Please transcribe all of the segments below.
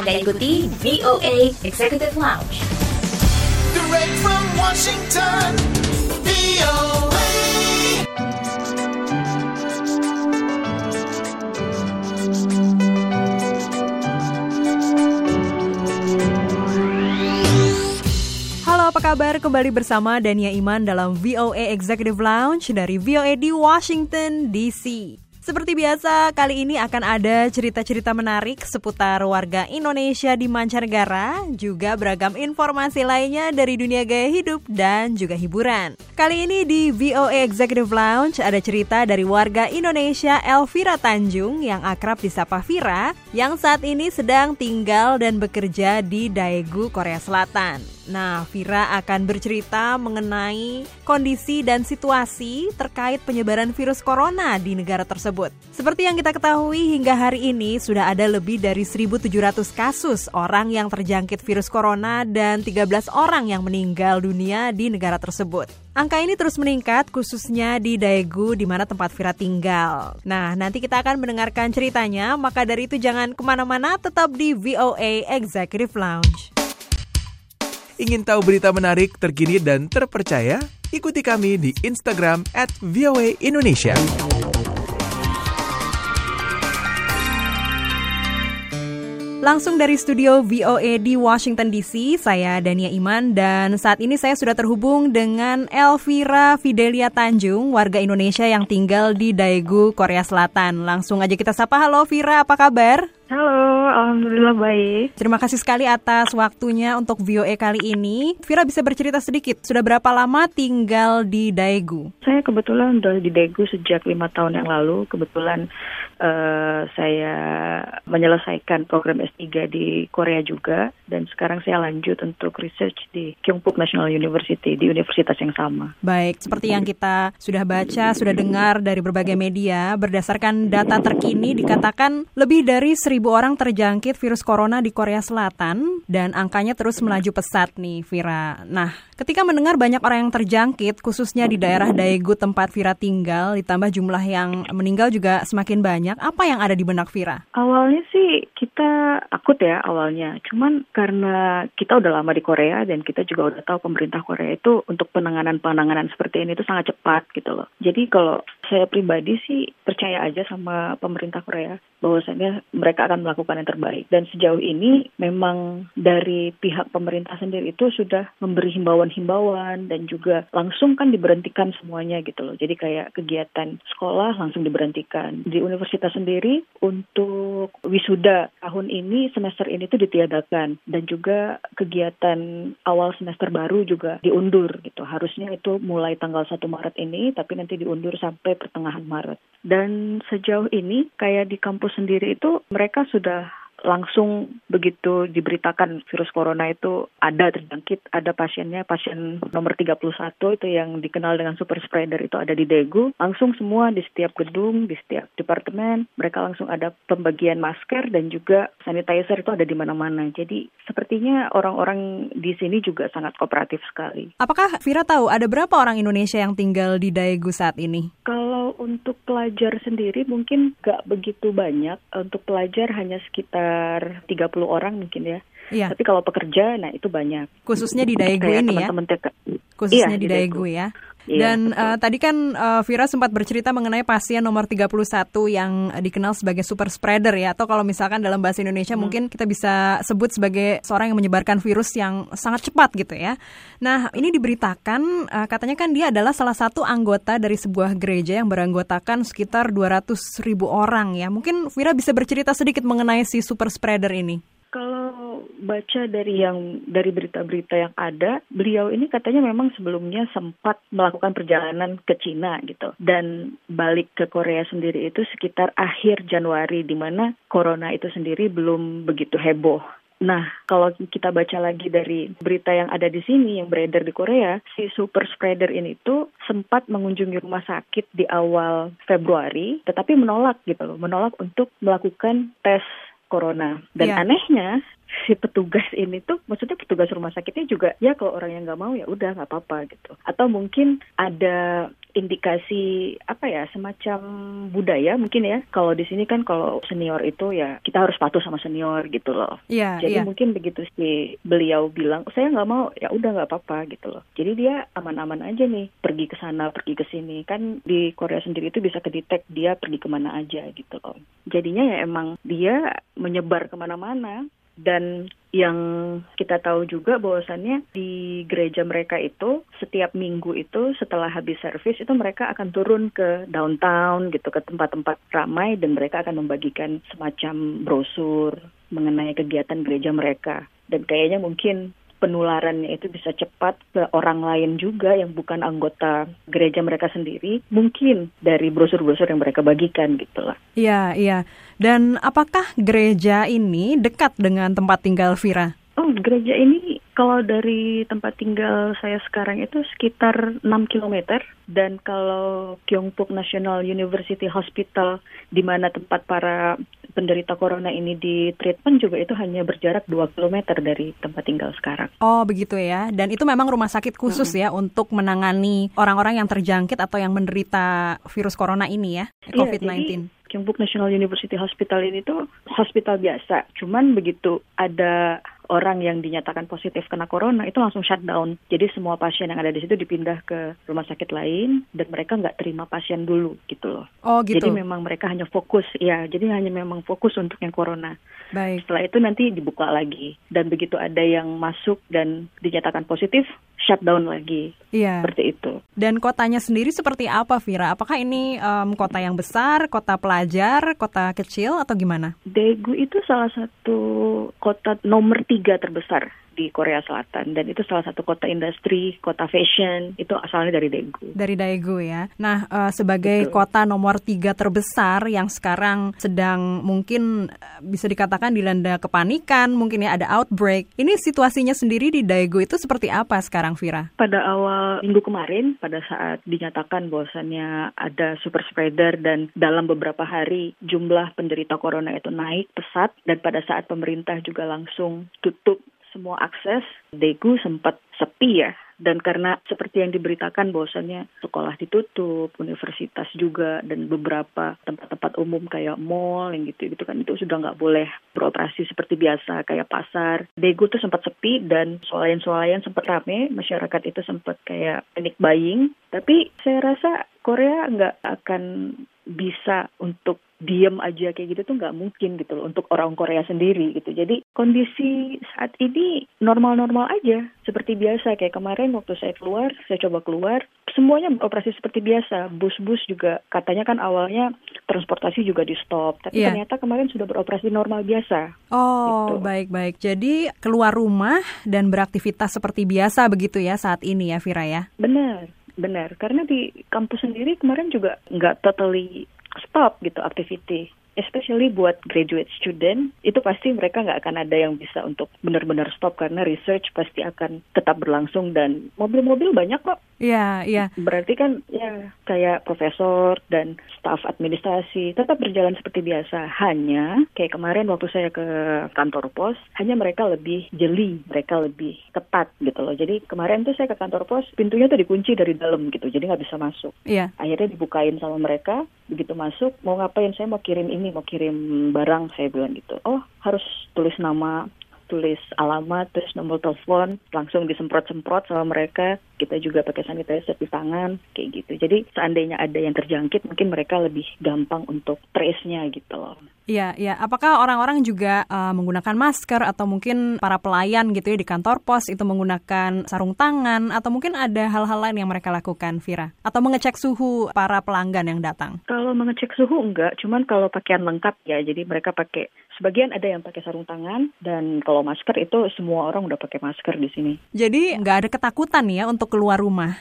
Anda ikuti VOA Executive Lounge. Direct from Washington, VOA. Halo, apa kabar? Kembali bersama Dania Iman dalam VOA Executive Lounge dari VOA di Washington, D.C. Seperti biasa, kali ini akan ada cerita-cerita menarik seputar warga Indonesia di mancanegara, juga beragam informasi lainnya dari dunia gaya hidup dan juga hiburan. Kali ini di VOA Executive Lounge ada cerita dari warga Indonesia Elvira Tanjung yang akrab disapa Vira, yang saat ini sedang tinggal dan bekerja di Daegu, Korea Selatan. Nah, Vira akan bercerita mengenai kondisi dan situasi terkait penyebaran virus corona di negara tersebut. Seperti yang kita ketahui, hingga hari ini sudah ada lebih dari 1.700 kasus orang yang terjangkit virus corona dan 13 orang yang meninggal dunia di negara tersebut. Angka ini terus meningkat, khususnya di Daegu, di mana tempat Vira tinggal. Nah, nanti kita akan mendengarkan ceritanya, maka dari itu jangan kemana-mana, tetap di VOA Executive Lounge. Ingin tahu berita menarik, terkini, dan terpercaya? Ikuti kami di Instagram @voaindonesia. Langsung dari studio VOA di Washington DC, saya Dania Iman, dan saat ini saya sudah terhubung dengan Elvira Fidelia Tanjung, warga Indonesia yang tinggal di Daegu, Korea Selatan. Langsung aja kita sapa. Halo Vira, apa kabar? Halo, alhamdulillah baik. Terima kasih sekali atas waktunya untuk VOA kali ini. Vira bisa bercerita sedikit, sudah berapa lama tinggal di Daegu? Saya kebetulan udah di Daegu sejak 5 tahun yang lalu. Kebetulan saya menyelesaikan program S3 di Korea juga. Dan sekarang saya lanjut untuk research di Kyungpook National University, di universitas yang sama. Baik, seperti yang kita sudah baca, sudah dengar dari berbagai media, berdasarkan data terkini dikatakan lebih dari 1.000 orang terjangkit virus corona di Korea Selatan dan angkanya terus melaju pesat nih, Vira. Nah, ketika mendengar banyak orang yang terjangkit, khususnya di daerah Daegu tempat Vira tinggal, ditambah jumlah yang meninggal juga semakin banyak, apa yang ada di benak Vira? Awalnya sih kita takut ya awalnya, cuman karena kita udah lama di Korea dan kita juga udah tahu pemerintah Korea itu untuk penanganan seperti ini itu sangat cepat gitu loh. Jadi kalau saya pribadi sih percaya aja sama pemerintah Korea bahwasanya mereka akan melakukan yang terbaik. Dan sejauh ini memang dari pihak pemerintah sendiri itu sudah memberi himbauan-himbauan dan juga langsung kan diberhentikan semuanya gitu loh. Jadi kayak kegiatan sekolah langsung diberhentikan. Di universitas sendiri untuk wisuda tahun ini, semester ini tuh ditiadakan. Dan juga kegiatan awal semester baru juga diundur gitu. Harusnya itu mulai tanggal 1 Maret ini, tapi nanti diundur sampai pertengahan Maret. Dan sejauh ini kayak di kampus sendiri itu mereka sudah langsung begitu diberitakan virus corona itu ada terjangkit, ada pasiennya, pasien nomor 31 itu yang dikenal dengan super spreader itu ada di Daegu. Langsung semua di setiap gedung, di setiap departemen, mereka langsung ada pembagian masker dan juga sanitizer itu ada di mana-mana. Jadi sepertinya orang-orang di sini juga sangat kooperatif sekali. Apakah Vira tahu ada berapa orang Indonesia yang tinggal di Daegu saat ini? Kalau untuk pelajar sendiri mungkin gak begitu banyak. Untuk pelajar hanya sekitar 30 orang mungkin ya. Iya. Tapi kalau pekerja, nah itu banyak. Khususnya di Daegu kayak ini teman-teman ya? Khususnya di Daegu ya? Iya, dan tadi kan Vira sempat bercerita mengenai pasien nomor 31 yang dikenal sebagai super spreader ya, atau kalau misalkan dalam bahasa Indonesia mungkin kita bisa sebut sebagai seorang yang menyebarkan virus yang sangat cepat gitu ya. Nah, ini diberitakan katanya kan dia adalah salah satu anggota dari sebuah gereja yang beranggotakan sekitar 200.000 orang ya. Mungkin Vira bisa bercerita sedikit mengenai si super spreader ini. Kalau baca dari berita-berita yang ada, beliau ini katanya memang sebelumnya sempat melakukan perjalanan ke Cina gitu dan balik ke Korea sendiri itu sekitar akhir Januari, di mana corona itu sendiri belum begitu heboh. Nah, kalau kita baca lagi dari berita yang ada di sini yang beredar di Korea, si super spreader ini tuh sempat mengunjungi rumah sakit di awal Februari, tetapi menolak untuk melakukan tes corona. Dan anehnya si petugas ini tuh, maksudnya petugas rumah sakitnya juga, ya kalau orang yang nggak mau ya udah nggak apa-apa gitu. Atau mungkin ada indikasi apa ya, semacam budaya mungkin ya. Kalau di sini kan kalau senior itu ya kita harus patuh sama senior gitu loh. Iya, Jadi iya. mungkin begitu si beliau bilang saya nggak mau, ya udah nggak apa-apa gitu loh. Jadi dia aman-aman aja nih, pergi ke sana, pergi ke sini. Kan di Korea sendiri itu bisa kedetek dia pergi kemana aja gitu loh. Jadinya ya emang dia menyebar kemana-mana. Dan yang kita tahu juga bahwasannya di gereja mereka itu setiap minggu itu setelah habis servis itu mereka akan turun ke downtown gitu, ke tempat-tempat ramai, dan mereka akan membagikan semacam brosur mengenai kegiatan gereja mereka. Dan kayaknya mungkin penularannya itu bisa cepat ke orang lain juga yang bukan anggota gereja mereka sendiri, mungkin dari brosur-brosur yang mereka bagikan gitu lah. Iya, iya. Dan apakah gereja ini dekat dengan tempat tinggal Vira? Oh, gereja ini kalau dari tempat tinggal saya sekarang itu sekitar 6 km. Dan kalau Gyeongbuk National University Hospital, di mana tempat para penderita corona ini di treatment, juga itu hanya berjarak 2 km dari tempat tinggal sekarang. Oh, begitu ya. Dan itu memang rumah sakit khusus ya untuk menangani orang-orang yang terjangkit atau yang menderita virus corona ini ya, COVID-19. Iya, jadi Gyeongbuk National University Hospital ini tuh hospital biasa. Cuman begitu ada orang yang dinyatakan positif kena corona, itu langsung shutdown. Jadi semua pasien yang ada di situ dipindah ke rumah sakit lain, dan mereka nggak terima pasien dulu gitu loh. Oh, gitu. Jadi memang mereka hanya fokus, ya. Jadi hanya memang fokus untuk yang corona. Baik. Setelah itu nanti dibuka lagi. Dan begitu ada yang masuk dan dinyatakan positif, shutdown lagi. Iya. Seperti itu. Dan kotanya sendiri seperti apa, Vira? Apakah ini kota yang besar, kota pelajar, kota kecil, atau gimana? Daegu itu salah satu kota nomor 3 terbesar di Korea Selatan, dan itu salah satu kota industri, kota fashion, itu asalnya dari Daegu. Dari Daegu ya. Nah, sebagai Betul. kota nomor 3 terbesar yang sekarang sedang mungkin bisa dikatakan dilanda kepanikan, mungkin ya ada outbreak. Ini situasinya sendiri di Daegu itu seperti apa sekarang, Vira? Pada awal minggu kemarin, pada saat dinyatakan bahwasannya ada super spreader dan dalam beberapa hari jumlah penderita corona itu naik pesat, dan pada saat pemerintah juga langsung tutup semua akses, Daegu sempat sepi ya. Dan karena seperti yang diberitakan bahwasannya sekolah ditutup, universitas juga, dan beberapa tempat-tempat umum kayak mall yang gitu kan, itu sudah nggak boleh beroperasi seperti biasa kayak pasar. Daegu tuh sempat sepi dan swalayan-swalayan sempat rame, masyarakat itu sempat kayak panic buying. Tapi saya rasa Korea nggak akan bisa untuk diem aja kayak gitu tuh nggak mungkin gitu loh untuk orang Korea sendiri gitu. Jadi kondisi saat ini normal-normal aja seperti biasa. Kayak kemarin waktu saya keluar, saya coba keluar, semuanya beroperasi seperti biasa. Bus-bus juga katanya kan awalnya transportasi juga di stop, tapi ternyata kemarin sudah beroperasi normal biasa. Oh, gitu. Baik-baik. Jadi keluar rumah dan beraktivitas seperti biasa begitu ya saat ini ya, Vira ya? Benar. Karena di kampus sendiri kemarin juga nggak totally stop gitu activity. Especially buat graduate student, itu pasti mereka nggak akan ada yang bisa untuk benar-benar stop karena research pasti akan tetap berlangsung dan mobil-mobil banyak kok. Iya, iya. Berarti kan ya kayak profesor dan staf administrasi tetap berjalan seperti biasa. Hanya kayak kemarin waktu saya ke kantor pos, hanya mereka lebih jeli, mereka lebih ketat gitu loh. Jadi kemarin tuh saya ke kantor pos, pintunya tuh dikunci dari dalam gitu, jadi nggak bisa masuk. Iya. Akhirnya dibukain sama mereka, begitu masuk, mau ngapain, saya mau kirim ini, mau kirim barang, saya bilang gitu. Oh, harus tulis nama, tulis alamat, terus nomor telepon, langsung disemprot-semprot sama mereka. Kita juga pakai sanitizer di tangan, kayak gitu. Jadi seandainya ada yang terjangkit, mungkin mereka lebih gampang untuk trace-nya gitu loh. Iya, iya. Apakah orang-orang juga menggunakan masker atau mungkin para pelayan gitu ya di kantor pos itu menggunakan sarung tangan atau mungkin ada hal-hal lain yang mereka lakukan, Vira? Atau mengecek suhu para pelanggan yang datang? Kalau mengecek suhu enggak, cuman kalau pakaian lengkap ya. Jadi mereka pakai, sebagian ada yang pakai sarung tangan, dan kalau masker itu semua orang udah pakai masker di sini. Jadi nggak ada ketakutan ya untuk keluar rumah?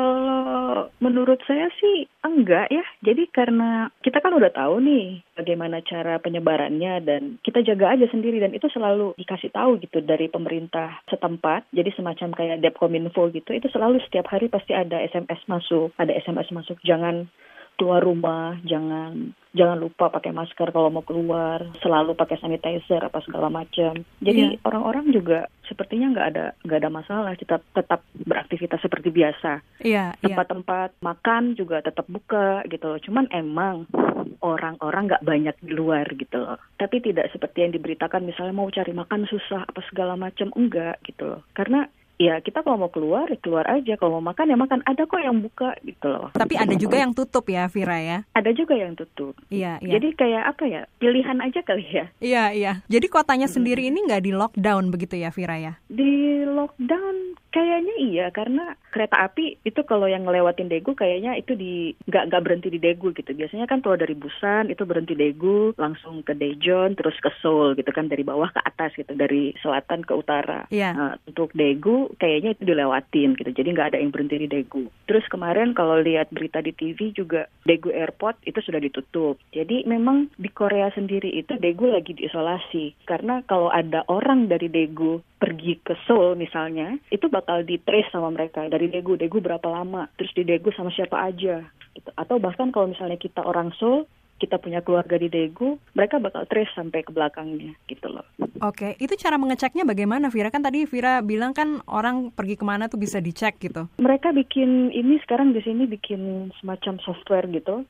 Kalau menurut saya sih enggak ya. Jadi karena kita kan udah tahu nih bagaimana cara penyebarannya, dan kita jaga aja sendiri, dan itu selalu dikasih tahu gitu dari pemerintah setempat. Jadi semacam kayak Depkominfo gitu, itu selalu setiap hari pasti ada SMS masuk, jangan keluar rumah jangan lupa pakai masker kalau mau keluar, selalu pakai sanitizer apa segala macam. Jadi orang-orang juga sepertinya nggak ada masalah, kita tetap beraktivitas seperti biasa. Tempat-tempat makan juga tetap buka gitu loh. Cuman emang orang-orang nggak banyak di luar gitu loh. Tapi tidak seperti yang diberitakan misalnya mau cari makan susah apa segala macam, enggak gitu loh. Karena ya kita kalau mau keluar, ya keluar aja. Kalau mau makan, ya makan. Ada kok yang buka gitu loh. Tapi ada juga yang tutup ya, Vira ya? Ada juga yang tutup. Iya. Jadi kayak apa ya, pilihan aja kali ya. Iya. Jadi kotanya sendiri ini nggak di lockdown begitu ya, Vira ya? Di lockdown kayaknya iya, karena kereta api itu kalau yang ngelewatin Daegu kayaknya itu nggak berhenti di Daegu gitu. Biasanya kan kalau dari Busan itu berhenti Daegu, langsung ke Daejeon, terus ke Seoul gitu kan, dari bawah ke atas gitu, dari selatan ke utara. Iya. Untuk Daegu kayaknya itu dilewatin gitu, jadi nggak ada yang berhenti di Daegu. Terus kemarin kalau lihat berita di TV juga Daegu Airport itu sudah ditutup. Jadi memang di Korea sendiri itu Daegu lagi diisolasi, karena kalau ada orang dari Daegu pergi ke Seoul misalnya, itu bakal di-trace sama mereka dari Daegu berapa lama, terus di Daegu sama siapa aja gitu. Atau bahkan kalau misalnya kita orang Seoul, kita punya keluarga di Daegu, mereka bakal trace sampai ke belakangnya gitu loh. Oke, itu cara mengeceknya bagaimana, Vira? Kan tadi Vira bilang kan orang pergi kemana tuh bisa dicek gitu. Mereka bikin ini sekarang di sini bikin semacam software gitu.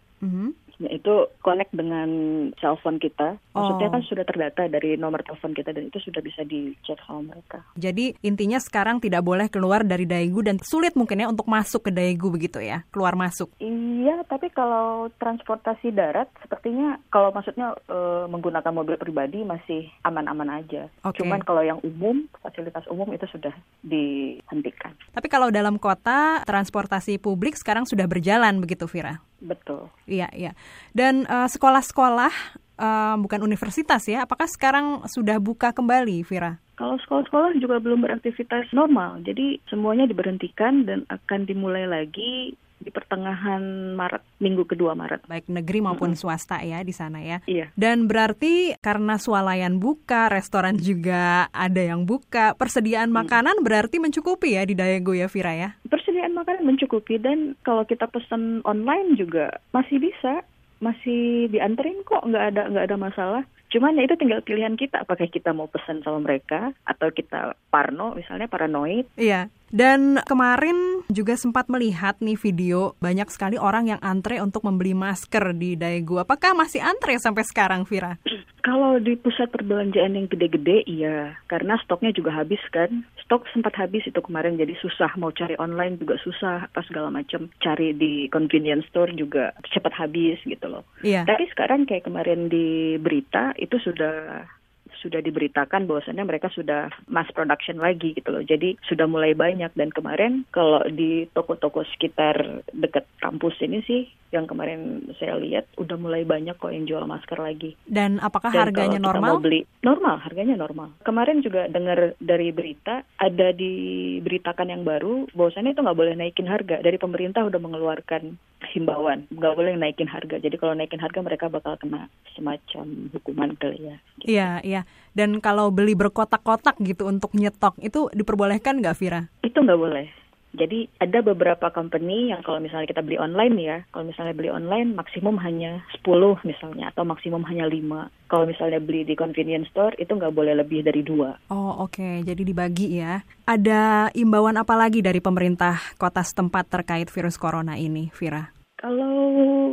Itu connect dengan cellphone kita. Maksudnya kan sudah terdata dari nomor telepon kita dan itu sudah bisa dicek sama mereka. Jadi intinya sekarang tidak boleh keluar dari Daegu dan sulit mungkin ya untuk masuk ke Daegu begitu ya, keluar masuk. Iya, tapi kalau transportasi darat sepertinya kalau maksudnya menggunakan mobil pribadi masih aman-aman aja. Okay. Cuman kalau yang umum, fasilitas umum itu sudah dihentikan. Tapi kalau dalam kota transportasi publik sekarang sudah berjalan begitu, Vira? Betul. Iya. Dan sekolah-sekolah, bukan universitas ya, apakah sekarang sudah buka kembali, Vira? Kalau sekolah-sekolah juga belum beraktivitas normal, jadi semuanya diberhentikan dan akan dimulai lagi di pertengahan Maret, minggu kedua Maret. Baik negeri maupun swasta ya di sana ya. Iya. Dan berarti karena swalayan buka, restoran juga ada yang buka, persediaan makanan berarti mencukupi ya di Daegu ya, Vira ya? Persediaan makanan mencukupi dan kalau kita pesan online juga masih bisa, masih dianterin kok, nggak ada masalah. Cuman ya itu tinggal pilihan kita, apakah kita mau pesan sama mereka atau kita paranoid. Iya. Dan kemarin juga sempat melihat nih video banyak sekali orang yang antre untuk membeli masker di Daegu. Apakah masih antre sampai sekarang, Vira? Kalau di pusat perbelanjaan yang gede-gede, iya. Karena stoknya juga habis kan. Stok sempat habis itu kemarin, jadi susah. Mau cari online juga susah, apa segala macam. Cari di convenience store juga cepat habis gitu loh. Iya. Tapi sekarang kayak kemarin di berita, itu sudah diberitakan bahwasannya mereka sudah mass production lagi gitu loh. Jadi sudah mulai banyak dan kemarin kalau di toko-toko sekitar dekat kampus ini sih yang kemarin saya lihat udah mulai banyak kok yang jual masker lagi. Dan apakah dan harganya kalau kita normal? Mau beli, normal, harganya normal. Kemarin juga dengar dari berita, ada diberitakan yang baru bahwasannya itu nggak boleh naikin harga. Dari pemerintah udah mengeluarkan himbauan, nggak boleh naikin harga. Jadi kalau naikin harga mereka bakal kena semacam hukuman kali ya. Gitu. Iya. Dan kalau beli berkotak-kotak gitu untuk nyetok, itu diperbolehkan nggak, Vira? Itu nggak boleh. Jadi ada beberapa company yang kalau misalnya kita beli online ya, kalau misalnya beli online maksimum hanya 10 misalnya, atau maksimum hanya 5. Kalau misalnya beli di convenience store itu nggak boleh lebih dari 2. Oh oke. Jadi dibagi ya. Ada imbauan apa lagi dari pemerintah kota setempat terkait virus corona ini, Vira? Kalau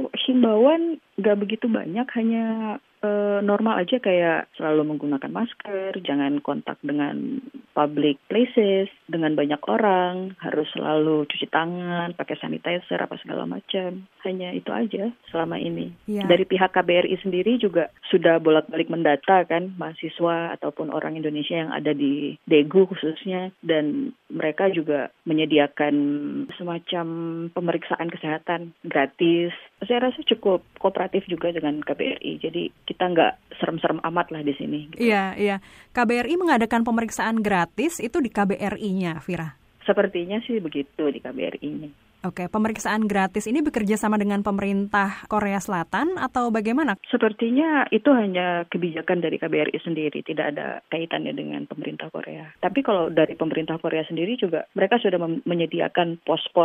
himbauan nggak begitu banyak, hanya normal aja kayak selalu menggunakan masker, jangan kontak dengan public places, dengan banyak orang, harus selalu cuci tangan, pakai sanitizer, apa segala macam. Hanya itu aja selama ini. Ya. Dari pihak KBRI sendiri juga sudah bolak-balik mendata kan mahasiswa ataupun orang Indonesia yang ada di Daegu khususnya, dan mereka juga menyediakan semacam pemeriksaan kesehatan gratis. Saya rasa cukup kooperatif juga dengan KBRI, jadi kita nggak serem-serem amat lah di sini. Gitu. Iya. KBRI mengadakan pemeriksaan gratis itu di KBRI-nya, Vira? Sepertinya sih begitu di KBRI-nya. Oke, pemeriksaan gratis ini bekerja sama dengan pemerintah Korea Selatan atau bagaimana? Sepertinya itu hanya kebijakan dari KBRI sendiri, tidak ada kaitannya dengan pemerintah Korea. Tapi kalau dari pemerintah Korea sendiri juga, mereka sudah menyediakan pos-pos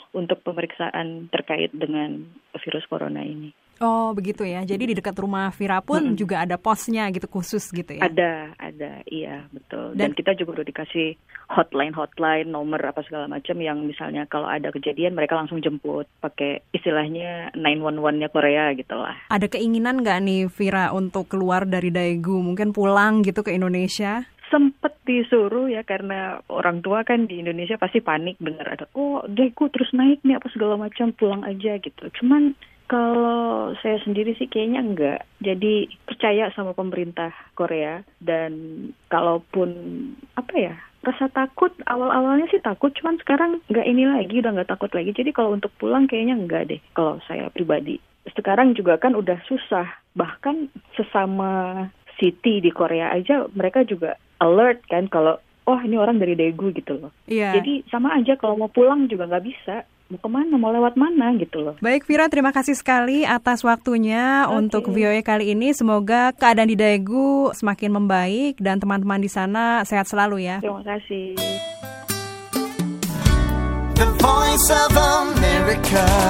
untuk pemeriksaan terkait dengan virus corona ini. Oh begitu ya, jadi di dekat rumah Vira pun juga ada posnya gitu khusus gitu ya? Ada, iya betul. Dan kita juga udah dikasih hotline, nomor apa segala macam yang misalnya kalau ada kejadian mereka langsung jemput pakai istilahnya 911-nya Korea gitu lah. Ada keinginan nggak nih Vira untuk keluar dari Daegu, mungkin pulang gitu ke Indonesia? Sempet disuruh ya, karena orang tua kan di Indonesia pasti panik dengar ada Daegu terus naik nih apa segala macam, pulang aja gitu. Cuman kalau saya sendiri sih kayaknya enggak. Jadi percaya sama pemerintah Korea, dan kalaupun rasa takut awal-awalnya sih takut, cuman sekarang udah nggak takut lagi. Jadi kalau untuk pulang kayaknya enggak deh kalau saya pribadi. Sekarang juga kan udah susah, bahkan sesama city di Korea aja mereka juga alert kan kalau ini orang dari Daegu gitu loh. Iya. Jadi sama aja kalau mau pulang juga nggak bisa. Mau kemana, mau lewat mana gitu loh. Baik Vira, terima kasih sekali atas waktunya untuk VOA kali ini. Semoga keadaan di Daegu semakin membaik dan teman-teman di sana sehat selalu ya. Terima kasih. The Voice of America.